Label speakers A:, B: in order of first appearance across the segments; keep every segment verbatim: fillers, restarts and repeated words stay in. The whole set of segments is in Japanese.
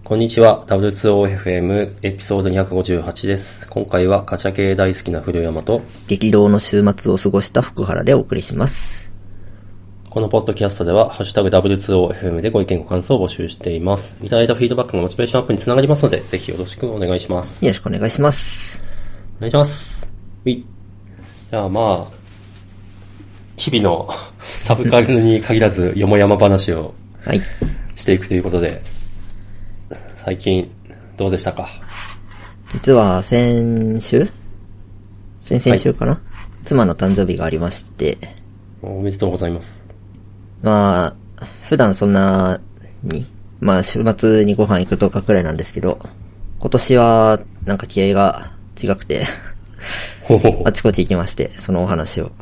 A: こんにちは。ダブリューツーオーエフエム エピソードにひゃくごじゅうはちです。今回はガチャ系大好きな古山と
B: 激動の週末を過ごした福原でお送りします。
A: このポッドキャストではハッシュタグ ダブリューツーオーエフエム でご意見ご感想を募集しています。いただいたフィードバックがモチベーションアップにつながりますので、ぜひよろしくお願いします。
B: よろしくお願いします。
A: お願いします。うい。じゃあまあ、日々のサブカルに限らずよもやま話をしていくということで、はい、最近どうでしたか？
B: 実は先週先々週かな、はい、妻の誕生日がありまして。
A: おめでとうございます。
B: まあ、普段そんなに、まあ週末にご飯行くとかくらいなんですけど、今年はなんか気合が違くてあちこち行きまして、そのお話を。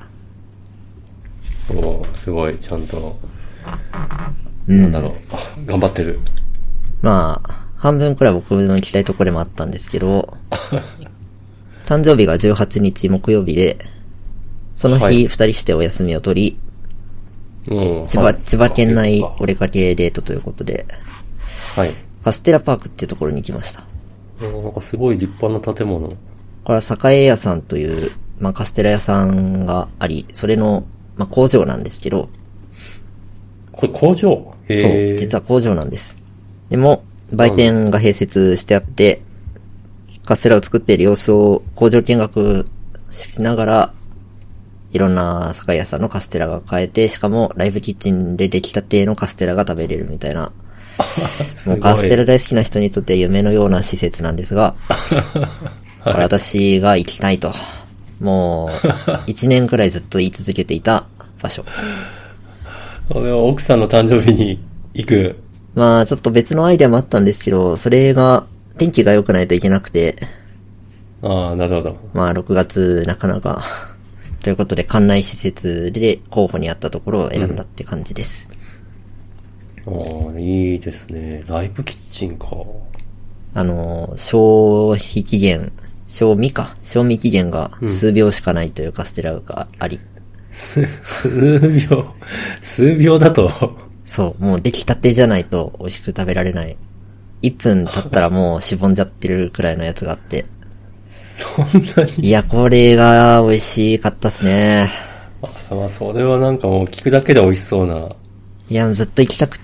A: おすごい、ちゃんと、うん、なんだろう、頑張ってる。
B: まあ、半分くらい僕の行きたいところでもあったんですけど、誕生日がじゅうはちにち木曜日で、その日二人してお休みを取り、うん、千葉、千葉県内お出かけデートということで、はい。カステラパークっていうところに行きました。
A: なんかすごい立派な建物。
B: これは栄屋さんという、まあカステラ屋さんがあり、それの、まあ工場なんですけど、
A: これ工場？へー。
B: そう、実は工場なんです。でも、売店が併設してあって、カステラを作っている様子を工場見学しながら、いろんな酒屋さんのカステラが買えて、しかもライブキッチンで出来たてのカステラが食べれるみたいな。もうカステラ大好きな人にとって夢のような施設なんですが、はい、私が行きたいと。もう、一年くらいずっと言い続けていた場所。
A: 奥さんの誕生日に行く。
B: まあ、ちょっと別のアイデアもあったんですけど、それが、天気が良くないといけなくて。
A: ああ、なるほど。
B: まあ、ろくがつなかなか。ということで、館内施設で候補にあったところを選んだって感じです。
A: うん、ああ、いいですね。ライブキッチンか。
B: あの、消費期限、賞味か。賞味期限が数秒しかないというカステラがあり。
A: うん、数秒数秒だと
B: そう、もう出来たてじゃないと美味しく食べられない。いっぷん経ったらもうしぼんじゃってるくらいのやつがあって。
A: そんなに？
B: いや、これが美味しかったっすね。
A: あ、まあ、それはなんかもう聞くだけで美味しそうな。
B: いや、ずっと行きたくって、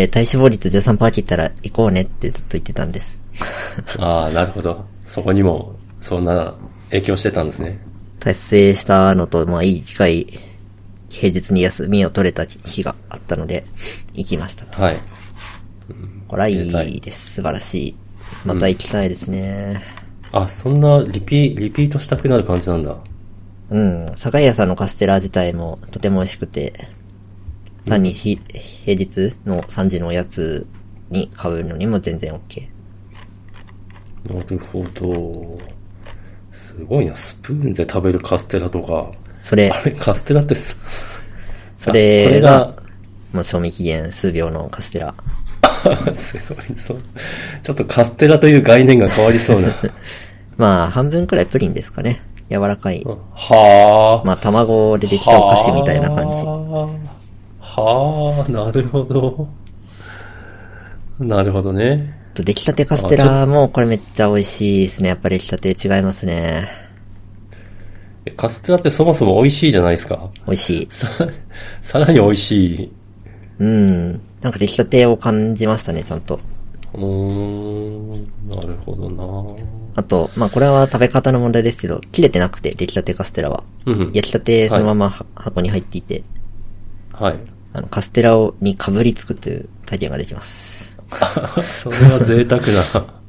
B: 体脂肪率 じゅうさんパーセント 切ったら行こうねってずっと言ってたんです。
A: ああ、なるほど。そこにも、そんな影響してたんですね。
B: 達成したのと、まあいい機会、平日に休みを取れた日があったので、行きましたと。はい。うん、これはいいです。素晴らしい。また行きたいですね。
A: うん、あ、そんなリピ、リピートしたくなる感じなんだ。
B: うん。酒屋さんのカステラ自体もとても美味しくて、単にひ、うん、平日のさんじのおやつに買うのにも全然 OK。
A: なるほど。すごいな。スプーンで食べるカステラとか。
B: それ。
A: あれ、カステラってす、
B: それが、もう賞味期限数秒のカステラ。
A: すごい、そう。ちょっとカステラという概念が変わりそうな。
B: まあ、半分くらいプリンですかね。柔らかい。
A: はあ。
B: まあ、卵でできたお菓子みたいな感じ。
A: はあ、なるほど。なるほどね。
B: 出来たてカステラもこれめっちゃ美味しいですね。やっぱり出来たて違いますね。
A: カステラってそもそも美味しいじゃないですか。
B: 美味しい。
A: さ、さらに美味しい。
B: うん。なんか出来たてを感じましたね、ちゃんと。
A: うーん、なるほどな。
B: あと、まあこれは食べ方の問題ですけど、切れてなくて、出来たてカステラは。うん、焼きたてそのまま、はい、箱に入っていて。はい。あの、カステラをに被りつくという体験ができます。
A: それは贅沢な。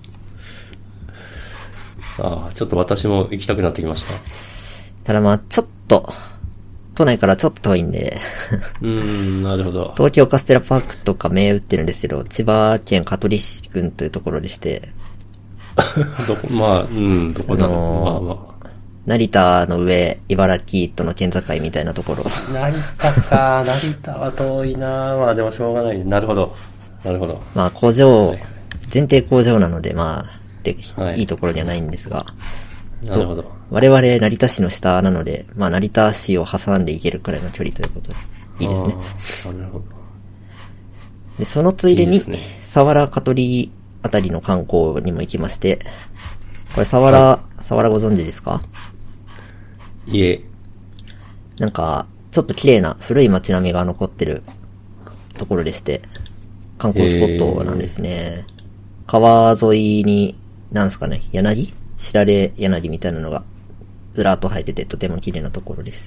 A: ああ、ちょっと私も行きたくなってきました。
B: ただまあ、ちょっと、都内からちょっと遠いんで。
A: うーん、なるほど。
B: 東京カステラパークとか銘打ってるんですけど、千葉県香取市郡というところでして。
A: どこ、まあ、うん、どこだろう。あのー、まあまあ。
B: 成田の上、茨城との県境みたいなところ。
A: 成田か、成田は遠いな。まあでもしょうがない。なるほど。なるほど。
B: まあ工場、前提工場なので、まあ、で、はい、いいところにはないんですが。
A: なるほど。
B: 我々成田市の下なので、まあ成田市を挟んでいけるくらいの距離ということで、いいですね。
A: なるほど。
B: で、そのついでに、いいね、佐原香取あたりの観光にも行きまして、これ、サワラ、はい、サワラご存知ですか？
A: いえ。
B: なんか、ちょっと綺麗な古い街並みが残ってるところでして、観光スポットなんですね。川沿いに、なんすかね、柳？白れ柳みたいなのがずらーっと生えててとても綺麗なところです。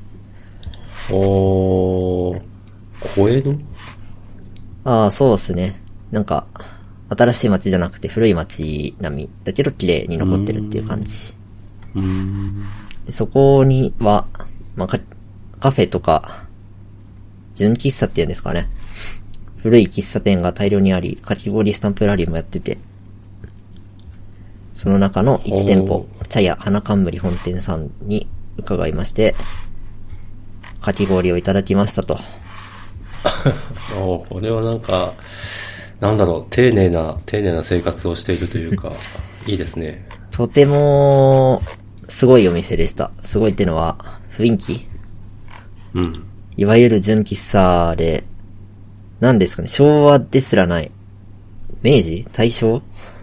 A: おー、小江戸？
B: ああ、そうですね。なんか、新しい街じゃなくて古い街並みだけど綺麗に残ってるっていう感じ。
A: うーん。
B: でそこには、まあ、カ、カフェとか、純喫茶っていうんですかね。古い喫茶店が大量にあり、かき氷スタンプラリーもやってて、その中のいち店舗、茶屋花冠本店さんに伺いまして、かき氷をいただきましたと。
A: おこれはなんか、なんだろう、丁寧な、丁寧な生活をしているというか、いいですね。
B: とても、すごいお店でした。すごいってのは、雰囲気？
A: うん。
B: いわゆる純喫茶で、何ですかね、昭和ですらない。明治？大正？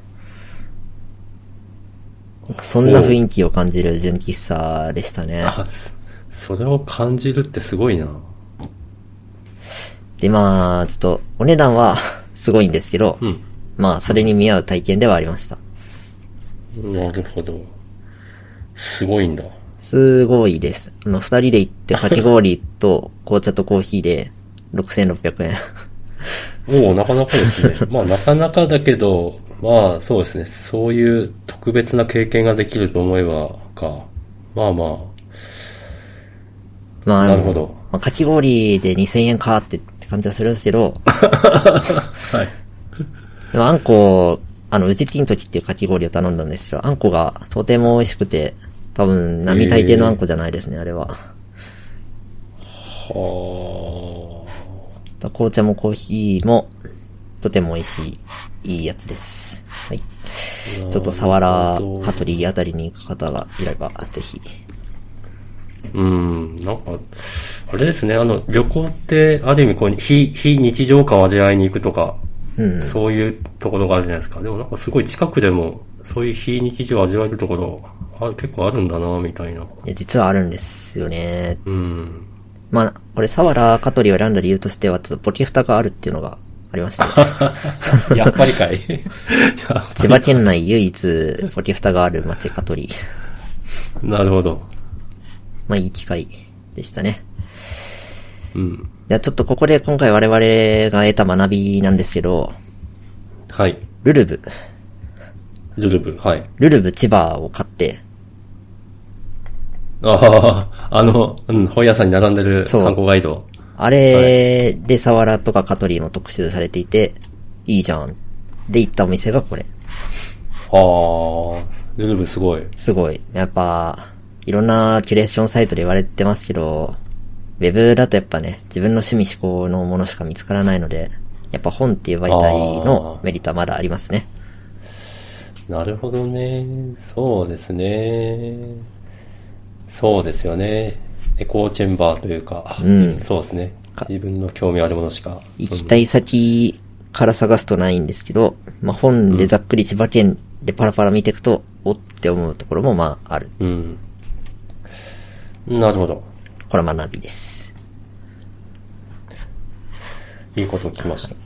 B: そんな雰囲気を感じる純喫茶でしたね。
A: あ、それを感じるってすごいな。
B: で、まあ、ちょっと、お値段はすごいんですけど、
A: うん、
B: まあ、それに見合う体験ではありました。
A: なるほど。すごいんだ。
B: すごいです。あの、二人で行ってかき氷と紅茶とコーヒーでろくせんろっぴゃくえん。
A: おお、なかなかですね。まあ、なかなかだけど、まあ、そうですね。そういう特別な経験ができると思えばか。まあまあ。
B: まあ、
A: なるほど。
B: まあ、かき氷でにせんえんかってって感じはするんですけど。
A: はい。
B: でもあんこ、あの、宇治金時っていうかき氷を頼んだんですよ。あんこがとても美味しくて、多分、並大抵のあんこじゃないですね、あれは。
A: は
B: あ。紅茶もコーヒーも、とても美味しい、いいやつです。はい。ちょっとサワラ、カトリーあたりに行く方がいれば、ぜひ。
A: うん、なんか、あれですね、あの、旅行って、ある意味こう、非、非日常感を味わいに行くとか、うん、そういうところがあるじゃないですか。でもなんかすごい近くでも、そういう非日常を味わえるところ、あ結構あるんだな、みたいな。い
B: や、実はあるんですよね。
A: うん。
B: まあ、これ、サワラ、カトリーを選んだ理由としては、ちょっとポキフタがあるっていうのがありました、
A: ね。やっぱりかい。
B: 千葉県内唯一、ポキフタがある町、カトリ
A: ー。なるほど。
B: まあ、いい機会でしたね。
A: うん。
B: じゃあちょっとここで今回我々が得た学びなんですけど、
A: はい。
B: ルルブ。
A: ルルブ、はい。
B: ルルブ千葉を買って、
A: ああ、あの、うん、本屋さんに並んでる観光ガイド。
B: あれでサワラとかカトリーも特集されていて、いいじゃん。で行ったお店がこれ。
A: はあ、ルルブすごい。
B: すごい。やっぱ、いろんなキュレーションサイトで言われてますけど、ウェブだとやっぱね、自分の趣味思考のものしか見つからないので、やっぱ本っていう媒体のメリットはまだありますね。
A: なるほどね。そうですね。そうですよね。エコーチェンバーというか、うん、そうですね。自分の興味あるものしか。
B: 行きたい先から探すとないんですけど、まあ本でざっくり千葉県でパラパラ見ていくと、おって思うところもまあある。
A: うん。なるほど。
B: これは学びです。
A: いいことを聞きました。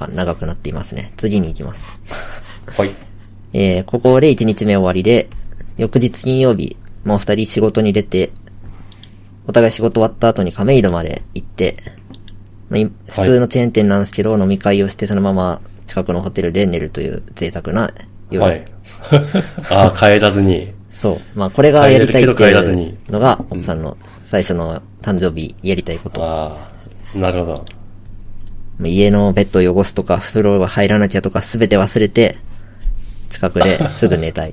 B: 長くなっていますね。次に行きます。
A: はい。
B: えー、ここでいちにちめ終わりで、翌日金曜日、もう二人仕事に出て、お互い仕事終わった後に亀戸まで行って、まあ、普通のチェーン店なんですけど、はい、飲み会をしてそのまま近くのホテルで寝るという贅沢な夜。
A: はい。ああ、帰らずに。
B: そう。まあこれがやりたいっていうのが、奥さんの最初の誕生日やりたいこと。
A: ああ、なるほど。
B: 家のベッドを汚すとか、風呂が入らなきゃとかすべて忘れて、近くですぐ寝たいって。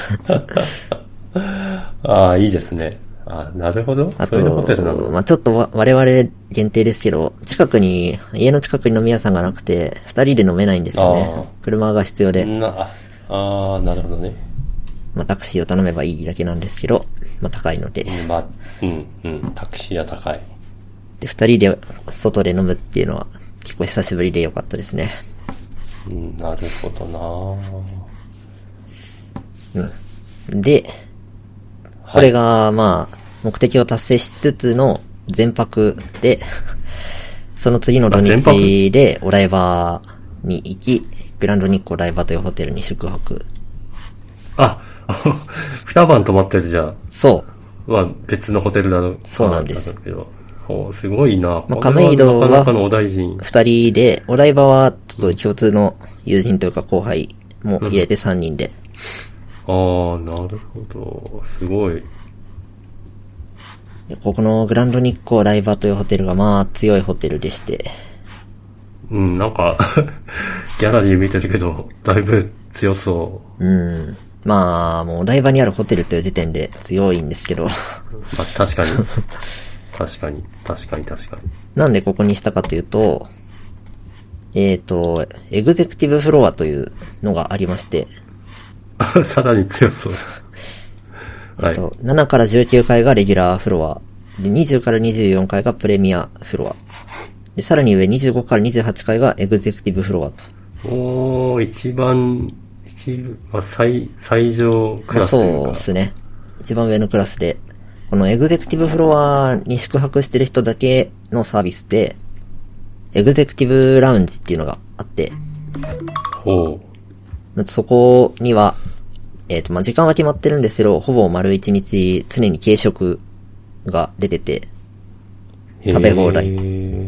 A: ああ、いいですね。あなるほど。
B: あと、
A: そういうホテルなの。
B: まあちょっと我々限定ですけど、近くに、家の近くに飲み屋さんがなくて、二人で飲めないんですよね。車が必要で。
A: なああ、なるほどね。
B: まあタクシーを頼めばいいだけなんですけど、まあ高いので。
A: まあ、うんうん、タクシーは高い。
B: で、二人で外で飲むっていうのは結構久しぶりで良かったですね。
A: うん、なるほど
B: なうん。で、これが、まあ、目的を達成しつつの全泊で、その次の土日でお台場に行き、グランド日光台場というホテルに宿泊。
A: あ、二晩泊まってるじゃん。
B: そう。
A: は別のホテルだろ。
B: そうなんです。
A: おすごいな。
B: まあ、亀戸は
A: なかなかのお大臣。
B: 二人で、お台場はちょっと共通の友人というか後輩も入れて三人で。
A: うん、ああ、なるほど。すごい。
B: ここのグランド日光台場というホテルがまあ強いホテルでして。
A: うん、なんか、ギャラリー見てるけど、だいぶ強そう。
B: うん。まあ、もうお台場にあるホテルという時点で強いんですけど。ま
A: あ、確かに。確かに、確かに、確かに。
B: なんでここにしたかというと、えっと、エグゼクティブフロアというのがありまして。
A: さらに強そう。
B: えっと、はい、ななからじゅうきゅうかいがレギュラーフロア。で、にじゅうからにじゅうよんかいがプレミアフロア。で、さらに上にじゅうごからにじゅうはちかいがエグゼクティブフロアと。
A: おー、一番、一番、まあ、最、最上クラスというか。
B: そうですね。一番上のクラスで。このエグゼクティブフロアに宿泊してる人だけのサービスで、エグゼクティブラウンジっていうのがあって、
A: ほ
B: う。そこには、えっと、まあ、時間は決まってるんですけど、ほぼ丸一日常に軽食が出てて、食べ放題。う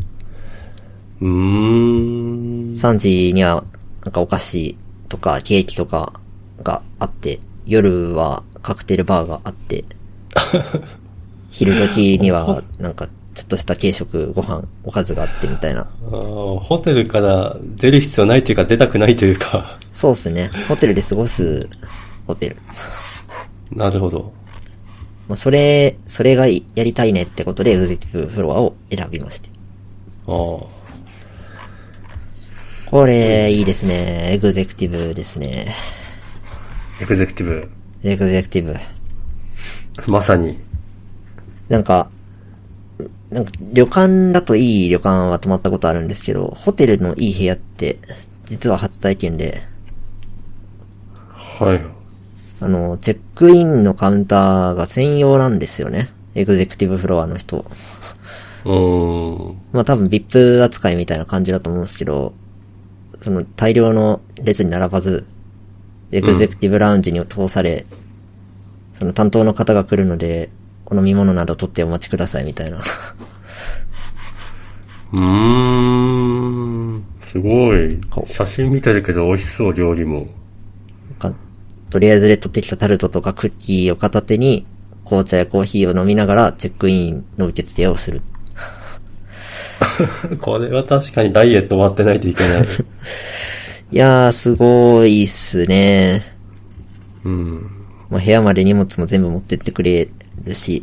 A: ーん。
B: さんじには、なんかお菓子とかケーキとかがあって、夜はカクテルバーがあって、昼時には、なんか、ちょっとした軽食、ご飯、おかずがあってみたいな。
A: あホテルから出る必要ないというか、出たくないというか。
B: そうですね。ホテルで過ごすホテル。
A: なるほど。
B: まあ、それ、それがやりたいねってことで、エグゼクティブフロアを選びまして。
A: ああ。
B: これ、いいですね。エグゼクティブですね。
A: エグゼクティブ。
B: エグゼクティブ。
A: まさに。
B: なんか、なんか旅館だといい旅館は泊まったことあるんですけど、ホテルのいい部屋って、実は初体験で。
A: はい。
B: あの、チェックインのカウンターが専用なんですよね。エグゼクティブフロアの人。
A: うーん。
B: まあ多分 ブイアイピー 扱いみたいな感じだと思うんですけど、その大量の列に並ばず、エグゼクティブラウンジに通され、うん、その担当の方が来るので、お飲み物など取ってお待ちくださいみたいな。
A: うーん。すごい。写真見てるけど美味しそう、料理も。
B: とりあえずレッドテキたタルトとかクッキーを片手に、紅茶やコーヒーを飲みながらチェックインの受付をする。
A: これは確かにダイエット終わってないといけない。
B: いやー、すごいっすね。
A: うん。
B: まあ、部屋まで荷物も全部持ってってくれるし、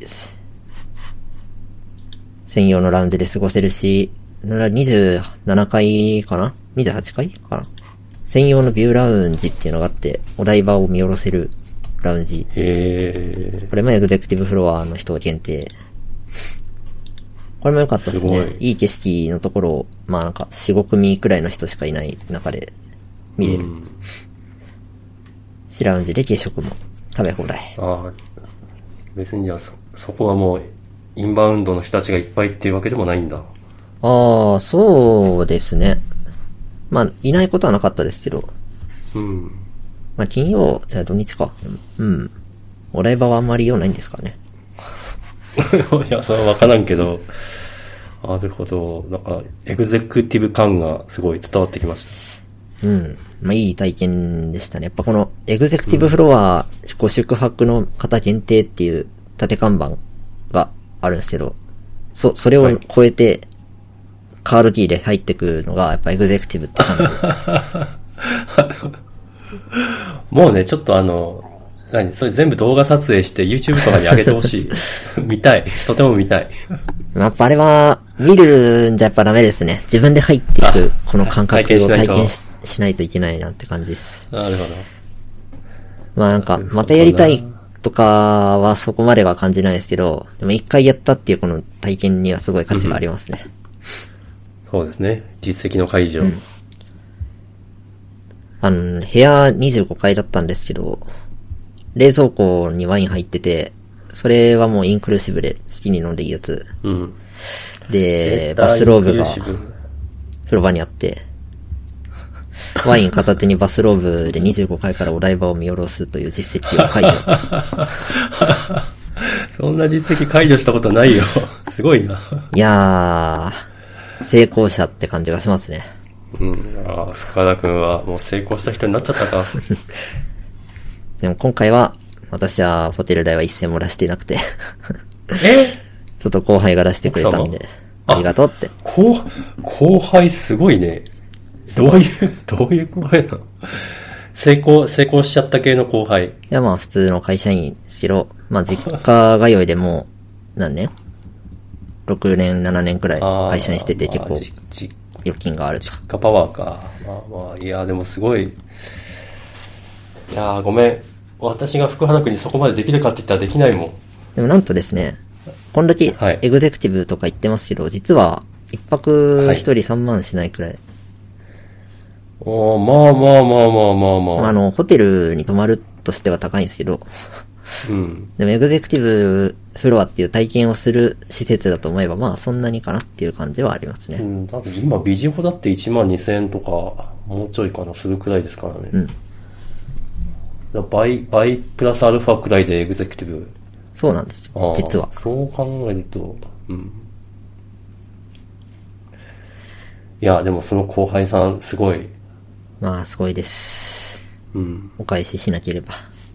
B: 専用のラウンジで過ごせるし、ならにじゅうななかいかな ?にじゅうはちかいかな専用のビューラウンジっていうのがあって、お台場を見下ろせるラウンジ。
A: へー。
B: これもエグゼクティブフロアの人限定。これも良かったですね。すごい。いい景色のところを、まあなんかよん、ごくみくらいの人しかいない中で見れる。うん、ラウンジで軽食も食べ放題。
A: ああ。別にじゃあそ、そこはもう、インバウンドの人たちがいっぱいっていうわけでもないんだ。
B: ああ、そうですね。まあ、いないことはなかったですけど。
A: うん。
B: まあ、金曜、じゃあ土日か。うん。お台場はあんまり用ないんですかね。
A: いや、それはわからんけど。なるほど。なんか、エグゼクティブ感がすごい伝わってきました。
B: うん。まあ、いい体験でしたね。やっぱこの、エグゼクティブフロア、うん、ご宿泊の方限定っていう縦看板があるんですけど、そ、それを超えて、はいカードキーで入ってくるのが、やっぱエグゼクティブって感じ。
A: もうね、ちょっとあの、何それ全部動画撮影して YouTube とかに上げてほしい。見たい。とても見たい。
B: やっぱあれは、見るんじゃやっぱダメですね。自分で入っていく、この感覚を体験 し, しないといけないなって感じです。
A: なるほど。
B: まあなんか、またやりたいとかはそこまでは感じないですけど、でも一回やったっていうこの体験にはすごい価値がありますね。
A: うんそうですね。実績の解除。うん、
B: あの、部屋にじゅうごかいだったんですけど、冷蔵庫にワイン入ってて、それはもうインクルーシブで好きに飲んでいいやつ。
A: うん。
B: で、バスローブが風呂場にあって、ワイン片手にバスローブでにじゅうごかいからお台場を見下ろすという実績を解除。
A: そんな実績解除したことないよ。すごいな。
B: いやー、成功者って感じがしますね。
A: うん、ああ、深田くんはもう成功した人になっちゃったか。
B: でも今回は、私はホテル代は一銭も出していなくて。
A: え
B: ちょっと後輩が出してくれたんで、ありがとうって。
A: 後、後輩すごいね。どういう、どういう後輩なの？成功、成功しちゃった系の後輩。い
B: やまあ普通の会社員ですけど、まあ実家通いでもう何年 ?ろく 年、ななねんくらい会社にしてて結構預金があると。
A: 実家パワーか。まあまあ、いやでもすごい。いやごめん。私が福原くんにそこまでできるかって言ったらできないもん。
B: でもなんとですね、こんだけエグゼクティブとか言ってますけど、はい、実は一泊一人さんまんしないくらい。はい、
A: おまあまあまあまあまあまあ。
B: まあ、あの、ホテルに泊まるとしては高いんですけど。うん。でもエグゼクティブフロアっていう体験をする施設だと思えば、まあそんなにかなっていう感じはありますね。
A: うん。だって今ビジホだっていちまんにせんえんとか、もうちょいかな、するくらいですからね。うん。倍、倍プラスアルファくらいでエグゼクティブ。
B: そうなんですよ。実は。
A: そう考えると、うん。いや、でもその後輩さん、すごい。
B: まあ、すごいです。
A: うん。
B: お返ししなければ。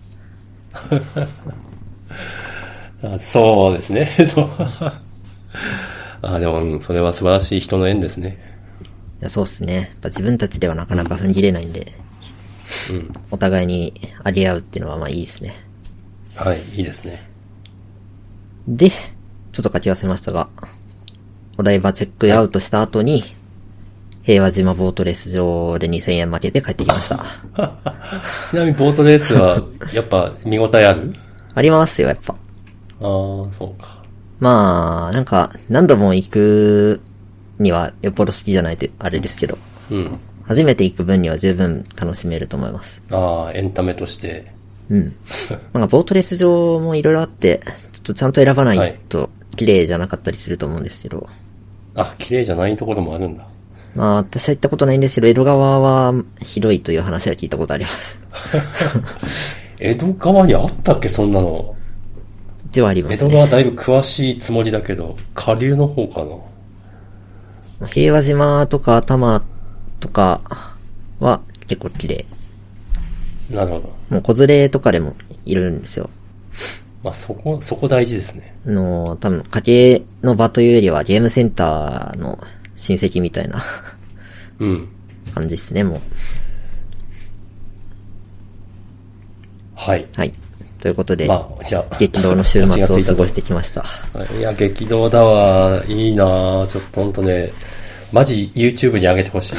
A: あそうですね。そうあでも、うん、それは素晴らしい人の縁ですね。
B: いや、そうですね。やっぱ自分たちではなかなか踏ん切れないんで、うん、お互いにあり合うっていうのはまあいいですね。
A: はい、いいですね。
B: で、ちょっと書き忘れましたが、お台場チェックアウトした後に、平和島ボートレース場でにせんえん負けて帰ってきました。
A: ちなみにボートレースは、やっぱ見応えある？
B: ありますよ、やっぱ。
A: ああ、そうか。
B: まあ、なんか、何度も行くにはよっぽど好きじゃないとあれですけど。うん。初めて行く分には十分楽しめると思います。
A: ああ、エンタメとして。
B: うん。なんかボートレース場もいろいろあって、ちょっとちゃんと選ばないと綺麗じゃなかったりすると思うんですけど。
A: はい、あ、綺麗じゃないところもあるんだ。
B: まあ、私は行ったことないんですけど、江戸川はひどいという話は聞いたことあります。
A: 江戸川にあったっけ、そんなの。
B: 一応ありますね。
A: 江戸川だいぶ詳しいつもりだけど、下流の方か
B: な。平和島とか多摩とかは結構綺麗。
A: なるほど。
B: もう子連れとかでもいるんですよ。
A: まあそこ、そこ大事ですね。
B: あの、多分家計の場というよりはゲームセンターの親戚みたいなうん。感じですね、もう。
A: はい。
B: はい。ということで、
A: まあ、じゃあ、
B: 激動の週末を過ごしてきました。
A: いや、激動だわ。いいなぁ。ちょっとほんとね、マジ YouTube に上げてほしい。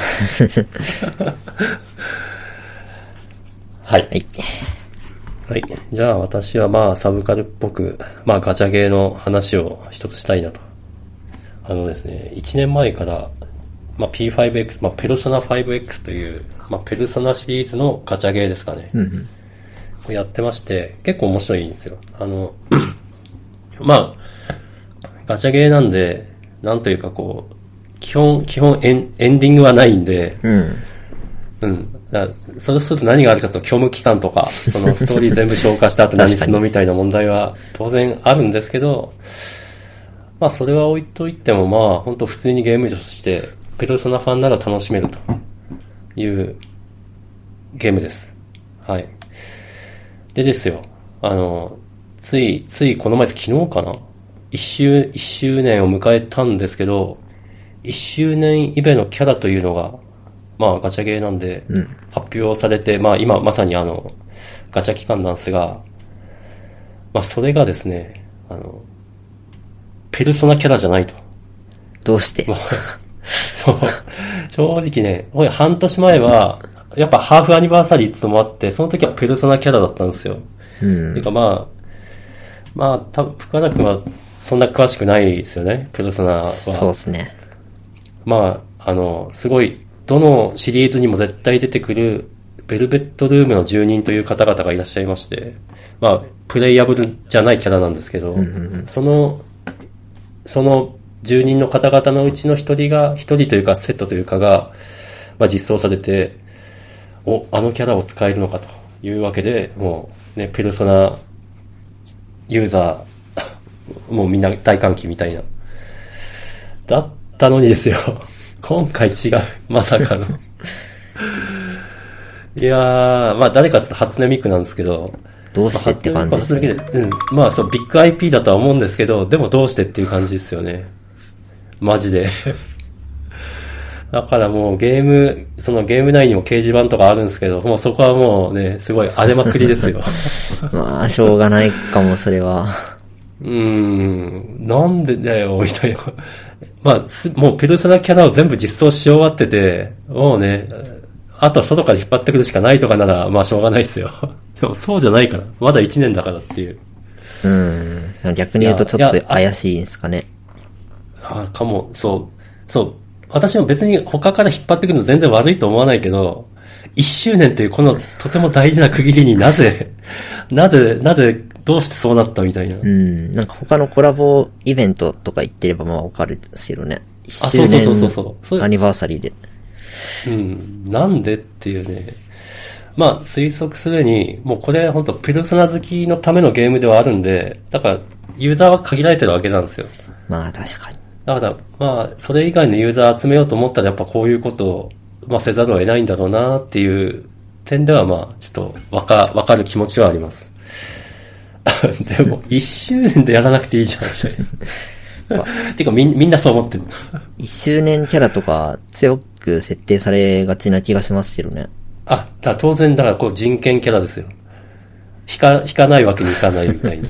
A: はい。はい。はい。じゃあ私はまあサブカルっぽく、まあガチャゲーの話を一つしたいなと。あのですね、いちねんまえから、まあ ピーファイブエックス、まあペルソナ ファイブエックス という、まあペルソナシリーズのガチャゲーですかね。うんうん、やってまして、結構面白いんですよ。あの、まあ、ガチャゲーなんで、なんというかこう、基本、基本エン、エンディングはないんで、うん。うん。だそうすると何があるかと虚無期間とか、そのストーリー全部消化した後何するのみたいな問題は当然あるんですけど、まあそれは置いといてもまあ本当普通にゲームとしてペルソナファンなら楽しめるというゲームです。はい。でですよ、あの、つい、ついこの前昨日かな一周、一周年を迎えたんですけど、一周年イベのキャラというのが、まあガチャゲーなんで、発表されて、うん、まあ今まさにあの、ガチャ期間なんですが、まあそれがですね、あの、ペルソナキャラじゃないと。
B: どうして、まあ、
A: そう。正直ね、半年前は、やっぱハーフアニバーサリーってのもあって、その時はペルソナキャラだったんですよ。うん。てかまあ、まあ、多分深田君はそんな詳しくないですよね、ペルソナは。
B: そうですね。
A: まあ、あの、すごい、どのシリーズにも絶対出てくるベルベットルームの住人という方々がいらっしゃいまして、まあ、プレイヤブルじゃないキャラなんですけど、
B: うんうんうん、
A: その、その住人の方々のうちの一人が、一人というかセットというかが、まあ実装されて、お、あのキャラを使えるのかというわけで、もうね、ペルソナユーザー、もうみんな大歓喜みたいな。だったのにですよ。今回違う。まさかの。いやー、まあ誰かつ初音ミクなんですけど、
B: どうしてって感じですね。
A: うん。まあそう、ビッグ アイピー だとは思うんですけど、でもどうしてっていう感じですよね。マジで。だからもうゲーム、そのゲーム内にも掲示板とかあるんですけど、もうそこはもうね、すごい荒れまくりですよ。
B: まあ、しょうがないかも、それは。
A: うーん、なんでだよ、みたいな。まあ、すもうペルソナキャラを全部実装し終わってて、もうね、あとは外から引っ張ってくるしかないとかなら、まあしょうがないですよ。でもそうじゃないから。まだいちねんだからっていう。
B: うん。逆に言うとちょっと怪しいんですかね。
A: ああ、かも、そう。そう。私も別に他から引っ張ってくるの全然悪いと思わないけど、いっしゅうねんっていうこのとても大事な区切りになぜ、なぜ、なぜ、どうしてそうなったみたいな。
B: うん。なんか他のコラボイベントとか言ってればまあわかるんですけどね。いっしゅう
A: あ、そうそうそうそうそう。
B: アニバーサリーで。
A: うん。なんでっていうね。まあ、推測するに、もうこれ本当ペルソナ好きのためのゲームではあるんで、だから、ユーザーは限られてるわけなんですよ。
B: まあ確かに。
A: だから、まあ、それ以外のユーザー集めようと思ったらやっぱこういうことを、まあ、せざるを得ないんだろうなっていう点ではまあ、ちょっとわか、わかる気持ちはあります。でも、一周年でやらなくていいじゃん、みたいな。てかみん、みんなそう思ってる。
B: 一周年キャラとか強く設定されがちな気がしますけどね。
A: あ、だから当然、だからこう人権キャラですよ。引か、引かないわけにいかないみたいな。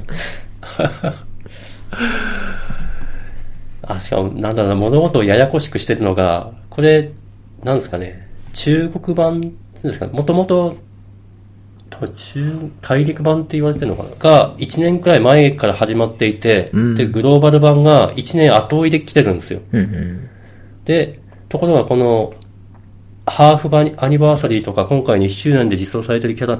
A: あ、しかも、なんだろうな、物事をややこしくしてるのが、これ、なんですかね、中国版ですかね、もともと、中、大陸版って言われてるのかなが、いちねんくらい前から始まっていて、うん、で、グローバル版がいちねん後追いで来てるんですよ。
B: うんうん、
A: で、ところがこの、ハーフバアニバーサリーとか今回にいっしゅうねんで実装されてるキャラって、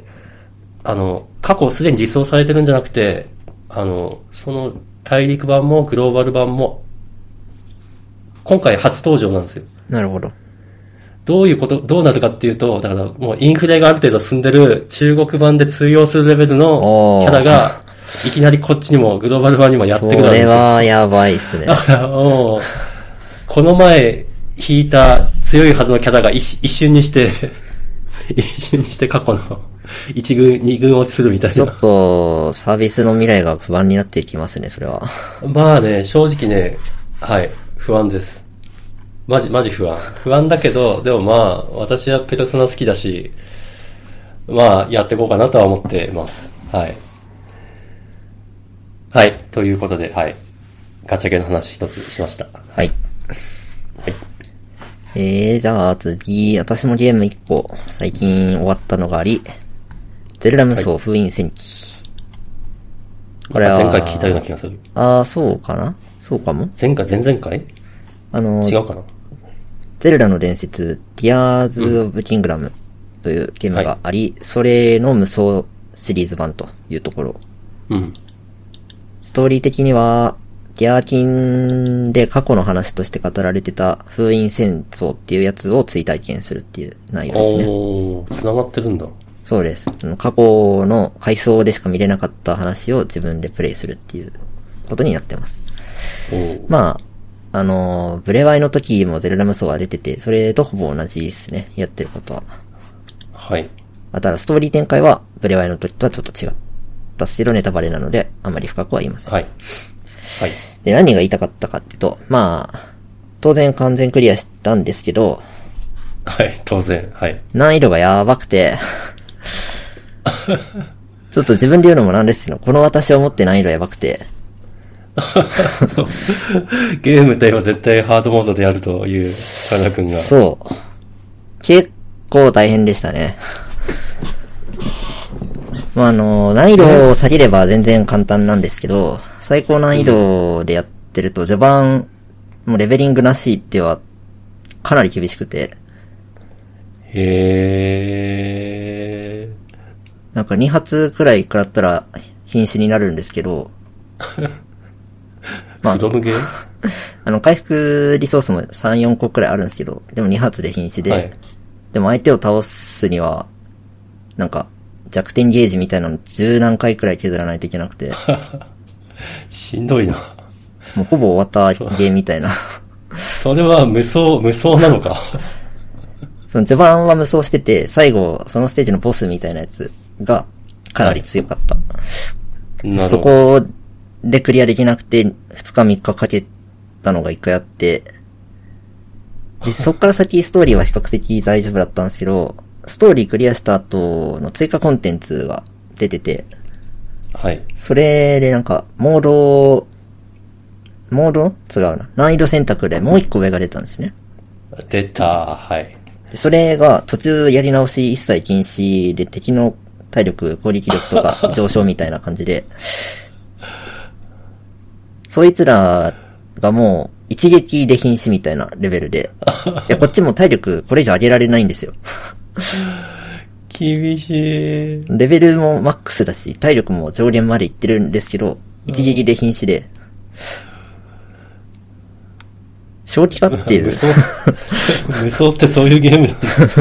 A: あの、過去すでに実装されてるんじゃなくて、あの、その大陸版もグローバル版も、今回初登場なんですよ。
B: なるほど。
A: どういうこと、どうなるかっていうと、だからもうインフレがある程度進んでる中国版で通用するレベルのキャラが、いきなりこっちにもグローバル版にもやってくるわけですよ。
B: それはやばいっすね。
A: だからもう、この前引いた強いはずのキャラが一瞬にして、一瞬にして過去の一軍、二軍落ちするみたいな。
B: ちょっと、サービスの未来が不安になっていきますね、それは。
A: まあね、正直ね、はい、不安です。マジ、マジ不安。不安だけど、でもまあ、私はペルソナ好きだし、まあ、やっていこうかなとは思っています。はい。はい。ということで、はい。ガチャゲの話一つしました。
B: はい。はい。えー、じゃあ次、私もゲーム一個、最近終わったのがあり、ゼルダ無双封印戦記。
A: これは。前回聞いたような気がする。
B: ああ、そうかなそうかも
A: 前回、前々回
B: あの、
A: 違うかな
B: ゼルダの伝説、ティアーズ・オブ・キングダムというゲームがあり、うん、それの無双シリーズ版というところ。
A: うん。
B: ストーリー的には、ティアーキンで過去の話として語られてた封印戦争っていうやつを追体験するっていう内容ですね。
A: おー、繋がってるんだ。
B: そうです。過去の回想でしか見れなかった話を自分でプレイするっていうことになってます。まあ、あの、ブレワイの時もゼルダ無双は出てて、それとほぼ同じですね。やってることは。
A: はい。
B: あただストーリー展開はブレワイの時とはちょっと違ったけどネタバレなので、あまり深くは言いません。
A: はい。はい。
B: で、何が言いたかったかっていうと、まあ、当然完全クリアしたんですけど、
A: はい、当然、はい。
B: 難易度がやばくて、ちょっと自分で言うのもなんですけど、この私をもって難易度やばくて、
A: そう。ゲームといえば絶対ハードモードでやるという、カナ君が。
B: そう。結構大変でしたね。まあ、あの、難易度を下げれば全然簡単なんですけど、最高難易度でやってると、序盤、もうレベリングなしっては、かなり厳しくて。
A: へ
B: なんかに発くらい食らったら瀕死になるんですけど、
A: まあ、フドムゲー
B: あの、回復リソースもさん、よんこくらいあるんですけど、でもに発で瀕死で、はい、でも相手を倒すには、なんか、弱点ゲージみたいなの十何回くらい削らないといけなくて。
A: しんどいな。
B: もうほぼ終わったゲーみたいな。
A: それは無双、無双なのか。
B: その序盤は無双してて、最後、そのステージのボスみたいなやつがかなり強かった。はい、そこでクリアできなくて、ふつかみっかかけたのがいっかいあって、で、そっから先ストーリーは比較的大丈夫だったんですけど、ストーリークリアした後の追加コンテンツが出てて、
A: はい。
B: それでなんか、モード、モード違うな。難易度選択でもう一個上が出たんですね。
A: 出た、はい。
B: でそれが途中やり直し一切禁止で敵の体力、攻撃力とか上昇みたいな感じで、そいつらがもう一撃で瀕死みたいなレベルで、いやこっちも体力これ以上上げられないんですよ。
A: 厳しい。
B: レベルもマックスだし、体力も上限までいってるんですけど、一撃で瀕死で、正気かっていう。
A: 無双無双ってそういうゲーム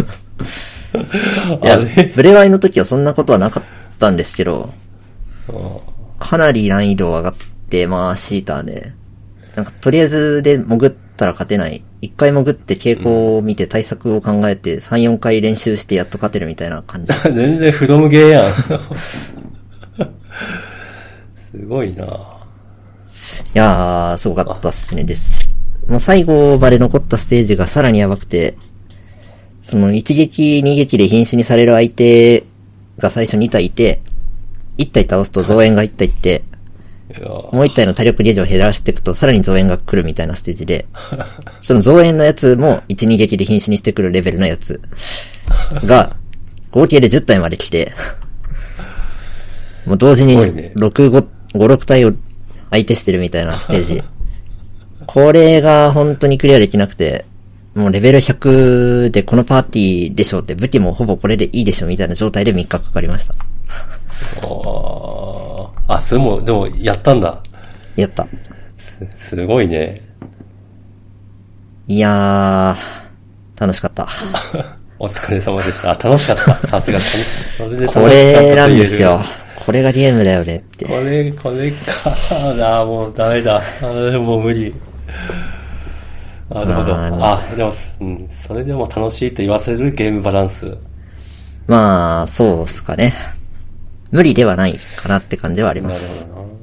A: なんだ。
B: いや、ブレワイの時はそんなことはなかったんですけど、かなり難易度上がって、まあシーターで、なんかとりあえずで潜ったら勝てない。一回潜って傾向を見て対策を考えてさん、よんかい練習してやっと勝てるみたいな感じ。
A: 全然フロムゲーやん。すごいな。い
B: やー、すごかったっすね。です。もう最後まで残ったステージがさらにやばくて、その一撃二撃で瀕死にされる相手が最初に体いて、いち体倒すと増援がいち体いって、もういち体の体力ゲージを減らしていくとさらに増援が来るみたいなステージで、その増援のやつもいち、二撃で瀕死にしてくるレベルのやつが合計でじゅったいまで来て、もう同時にろく、ご、ご、ろく体を相手してるみたいなステージ。これが本当にクリアできなくて、もうレベルひゃくでこのパーティーでしょって、武器もほぼこれでいいでしょみたいな状態でみっかかかりました。
A: あ、それも、でもやったんだ。
B: やった。
A: す、すごいね。
B: いやー、楽しかった。
A: お疲れ様でした。あ、楽しかった。さすが。
B: それで楽しかった。これなんですよ。これがゲームだよねって。
A: これ、これか。あ、もうダメだ。あ、もう無理。なるほど。あ、でも、うん、それでも楽しいと言わせるゲームバランス。
B: まあ、そうっすかね。無理ではないかなって感じはあります。
A: なるほどな。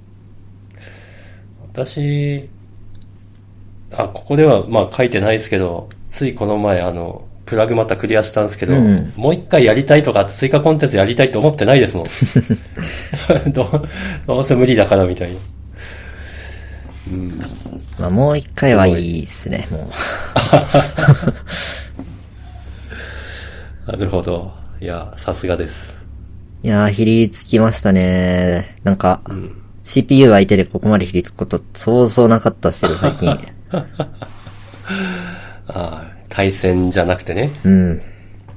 A: 私、あ、ここではまあ書いてないですけど、ついこの前あの、プラグまたクリアしたんですけど、うん、もう一回やりたいとか追加コンテンツやりたいと思ってないですもん。どう、どうせ無理だからみたいな。
B: うん、まあもう一回はいいっすね、も
A: う。なるほど。いや、さすがです。
B: いやー、ひりつきましたね。なんか、うん、シーピーユー 相手でここまでひりつくことそうそうなかったっすよ、最近。
A: ああ、対戦じゃなくてね。
B: うん。い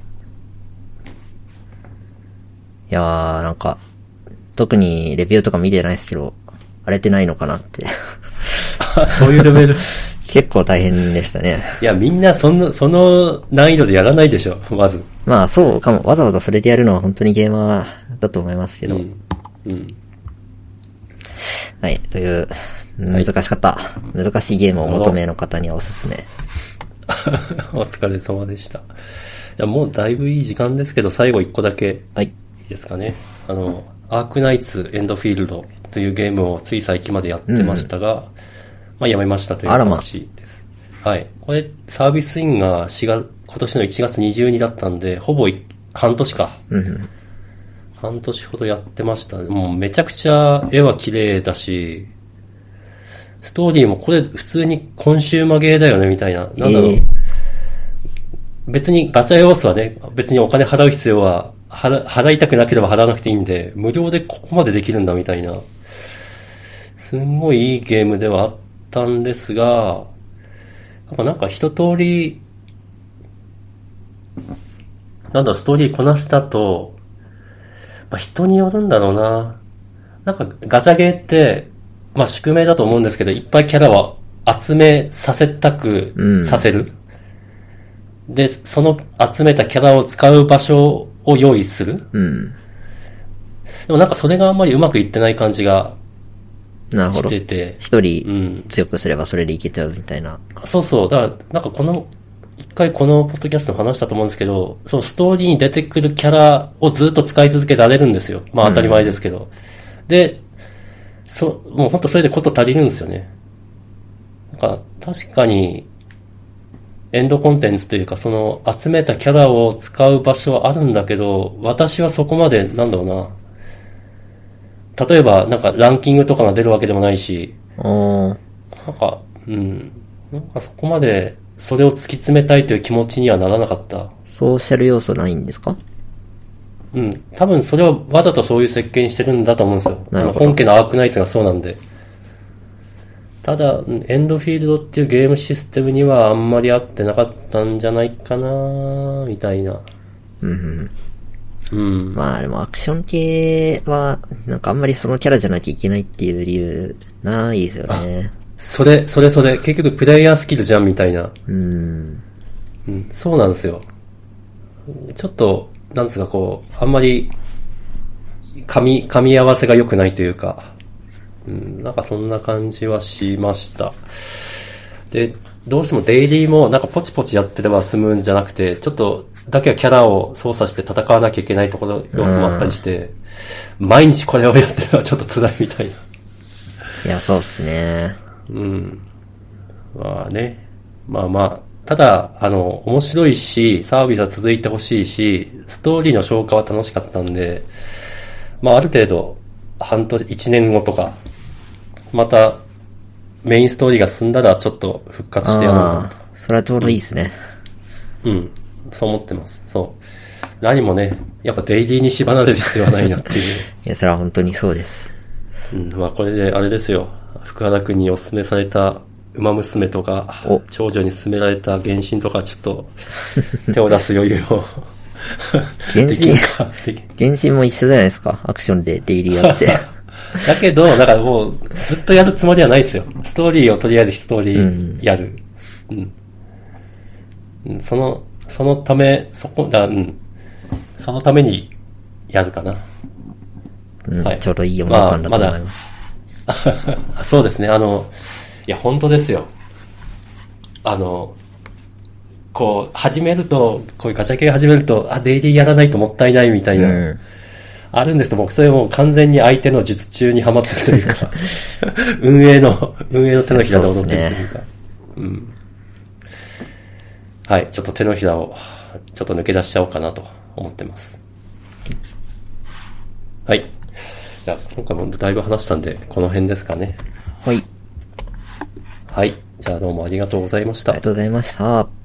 B: やー、なんか、特にレビューとか見てないですけど、荒れてないのかなって。
A: そういうレベル
B: 結構大変でしたね。
A: いや、みんなその、その難易度でやらないでしょ、まず。
B: まあ、そうかも。わざわざそれでやるのは本当にゲーマーだと思いますけど。うん。うん、はい、という、難しかった、はい。難しいゲームをお求めの方にはおすすめ。
A: お疲れ様でした。じゃあもうだいぶいい時間ですけど、最後一個だけ。
B: はい。い
A: いですかね。あの、アークナイツエンドフィールドというゲームをつい最近までやってましたが、うん、まあやめましたという話です。はい。これ、サービスインがしがつ、今年のいちがつにじゅうにだったんで、ほぼ半年か。
B: うん、
A: 半年ほどやってました。もうめちゃくちゃ絵は綺麗だし、ストーリーもこれ普通にコンシューマーゲーだよねみたいな。なんだろう。えー、別にガチャ要素はね、別にお金払う必要は、払、払いたくなければ払わなくていいんで、無料でここまでできるんだみたいな。すんごいいいゲームではあったんですが、やっぱなんか一通り、なんだストーリーこなしたと、 ぱ人によるんだろうな。なんかガチャゲーって、まあ宿命だと思うんですけど、いっぱいキャラを集めさせたくさせる。うん、で、その集めたキャラを使う場所を用意する。
B: うん、
A: でもなんかそれがあんまりうまくいってない感じがしてて。
B: 一人強くすればそれでいけちゃうみたいな。
A: うん、そうそう。だからなんかこの、一回このポッドキャストの話したと思うんですけど、そのストーリーに出てくるキャラをずっと使い続けられるんですよ。まあ当たり前ですけど。うん、で、そ、もうほんとそれでこと足りるんですよね。なんか確かに、エンドコンテンツというか、その集めたキャラを使う場所はあるんだけど、私はそこまで、なんだろうな。例えば、なんかランキングとかが出るわけでもないし、なんか、うん。なんかそこまで、それを突き詰めたいという気持ちにはならなかった。
B: ソーシャル要素ないんですか？
A: うん。多分それはわざとそういう設計にしてるんだと思うんですよ。あの本家のアークナイツがそうなんで。ただ、エンドフィールドっていうゲームシステムにはあんまり合ってなかったんじゃないかなみたいな。
B: うん、
A: うん。
B: まあでもアクション系は、なんかあんまりそのキャラじゃなきゃいけないっていう理由ないですよね。
A: それ、それそれ、結局プレイヤースキルじゃんみたいな。
B: うん。
A: うん、そうなんですよ。ちょっと、なんつうかこう、あんまり、噛み、噛み合わせが良くないというか、うん、なんかそんな感じはしました。で、どうしてもデイリーもなんかポチポチやってれば済むんじゃなくて、ちょっとだけはキャラを操作して戦わなきゃいけないところ、要素もあったりして、毎日これをやってるのはちょっと辛いみたいな。
B: いや、そうっすね。
A: うん。まあね。まあまあ、ただ、あの、面白いし、サービスは続いてほしいし、ストーリーの消化は楽しかったんで、まあある程度、半年、一年後とか、また、メインストーリーが進んだらちょっと復活してやろうかなと。
B: それはちょうどいいですね。
A: うん。うん。そう思ってます。そう。何もね、やっぱデイリーに縛られる必要はないなっていう。
B: いや、それは本当にそうです。
A: うん。まあこれであれですよ。福原くんにお勧めされた馬娘とか、長女に勧められた原神とかちょっと手を出す余裕を。
B: 原神、原神も一緒じゃないですか。アクションでデイリーやって。
A: だけど、だからもうずっとやるつもりはないですよ。ストーリーをとりあえず一通りやる。うん。うん、その、そのため、そこ、だ、うん。そのためにやるかな。
B: うん、はい。ちょうどいい音楽感だと思います。
A: まあ、まだそうですね。あの、いや、本当ですよ。あの、こう、始めると、こういうガチャ系始めると、あ、デイリーやらないともったいないみたいな。うん、あるんですけど、僕それもう完全に相手の術中にはまってるというか、運営の、運営の手のひらで踊ってるというか。う, ね、うん。はい、ちょっと手のひらを、ちょっと抜け出しちゃおうかなと思ってます。はい。じゃあ、今回もだいぶ話したんで、この辺ですかね。
B: はい。
A: はい。じゃあどうもありがとうございました。
B: ありがとうございました。